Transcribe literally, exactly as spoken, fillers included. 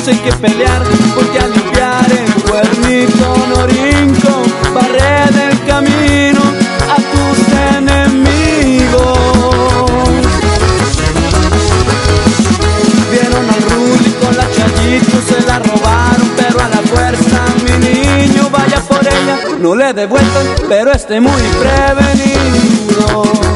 eso hay que pelear, porque al limpiar el cuernito norinco barré del camino a tus enemigos. Vieron al Rudy con la Chayito, se la robaron pero a la fuerza, mi niño vaya por ella, no le dé vueltas, pero esté muy prevenido.